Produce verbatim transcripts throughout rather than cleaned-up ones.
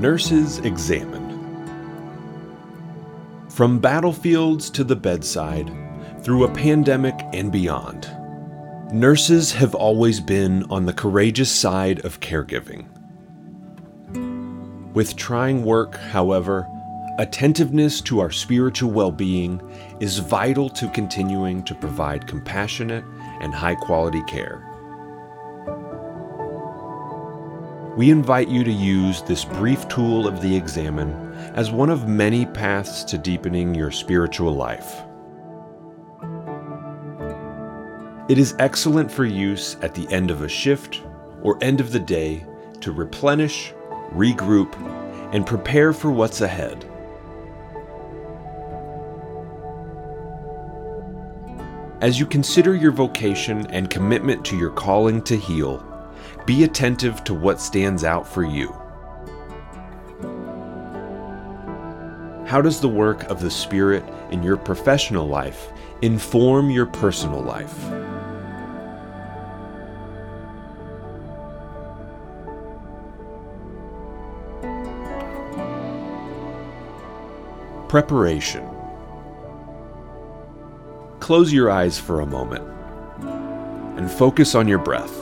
Nurses Examined. From battlefields to the bedside, through a pandemic and beyond, nurses have always been on the courageous side of caregiving. With trying work, however, attentiveness to our spiritual well-being is vital to continuing to provide compassionate and high-quality care. We invite you to use this brief tool of the Examen as one of many paths to deepening your spiritual life. It is excellent for use at the end of a shift or end of the day to replenish, regroup, and prepare for what's ahead. As you consider your vocation and commitment to your calling to heal, be attentive to what stands out for you. How does the work of the Spirit in your professional life inform your personal life? Preparation. Close your eyes for a moment and focus on your breath.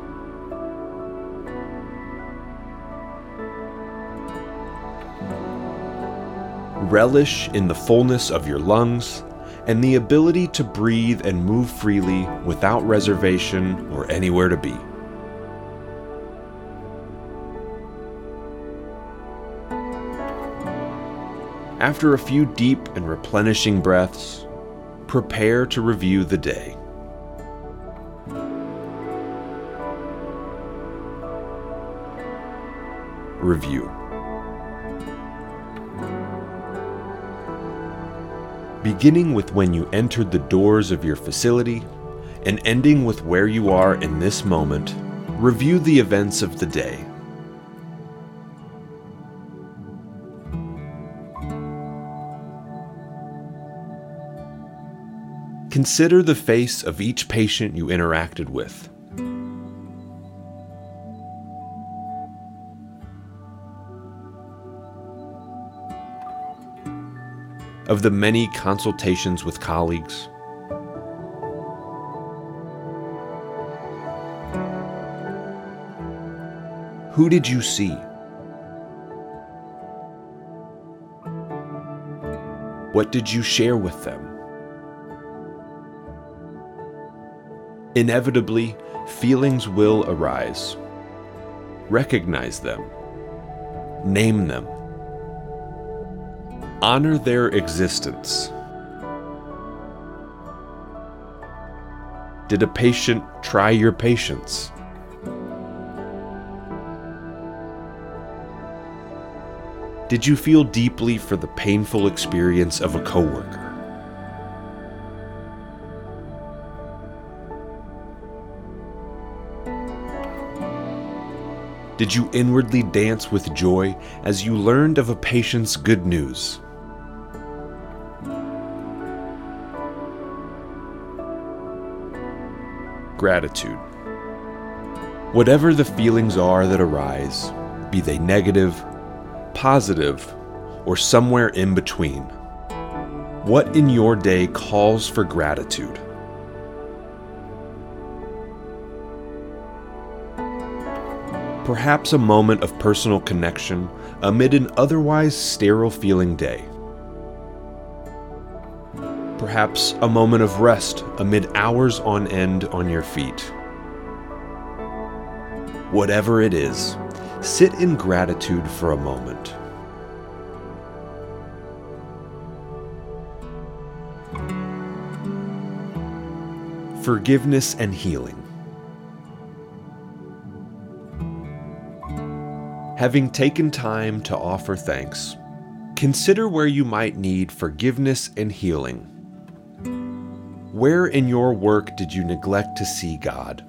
Relish in the fullness of your lungs and the ability to breathe and move freely without reservation or anywhere to be. After a few deep and replenishing breaths, prepare to review the day. Review. Beginning with when you entered the doors of your facility and ending with where you are in this moment, review the events of the day. Consider the face of each patient you interacted with. Of the many consultations with colleagues, who did you see? What did you share with them? Inevitably, feelings will arise. Recognize them. Name them. Honor their existence. Did a patient try your patience? Did you feel deeply for the painful experience of a coworker? Did you inwardly dance with joy as you learned of a patient's good news? Gratitude. Whatever the feelings are that arise, be they negative, positive, or somewhere in between, what in your day calls for gratitude? Perhaps a moment of personal connection amid an otherwise sterile-feeling day. Perhaps a moment of rest amid hours on end on your feet. Whatever it is, sit in gratitude for a moment. Forgiveness and healing. Having taken time to offer thanks, consider where you might need forgiveness and healing. Where in your work did you neglect to see God?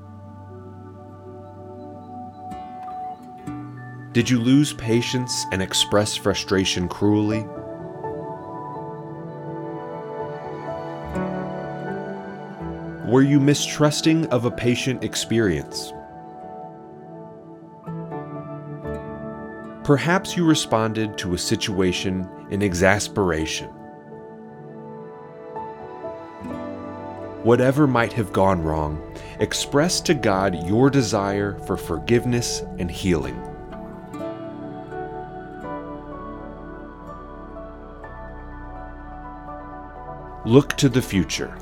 Did you lose patience and express frustration cruelly? Were you mistrusting of a patient experience? Perhaps you responded to a situation in exasperation. Whatever might have gone wrong, express to God your desire for forgiveness and healing. Look to the future.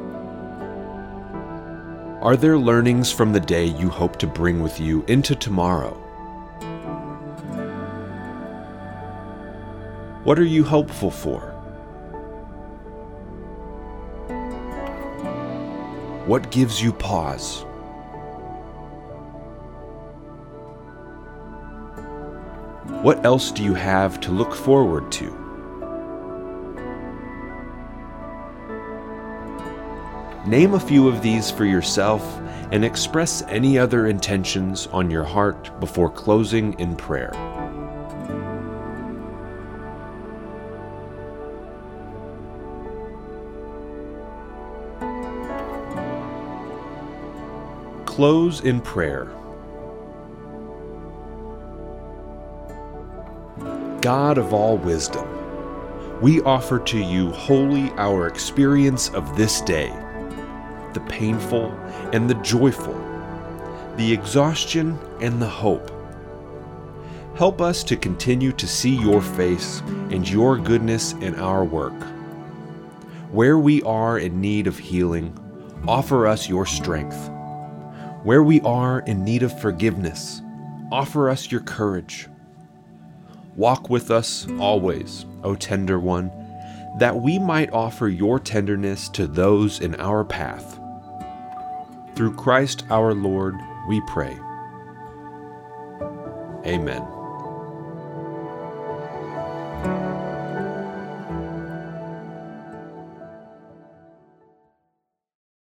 Are there learnings from the day you hope to bring with you into tomorrow? What are you hopeful for? What gives you pause? What else do you have to look forward to? Name a few of these for yourself and express any other intentions on your heart before closing in prayer. Close in prayer. God of all wisdom, we offer to you wholly our experience of this day, the painful and the joyful, the exhaustion and the hope. Help us to continue to see your face and your goodness in our work. Where we are in need of healing, offer us your strength. Where we are in need of forgiveness, offer us your courage. Walk with us always, O tender one, that we might offer your tenderness to those in our path. Through Christ our Lord, we pray. Amen.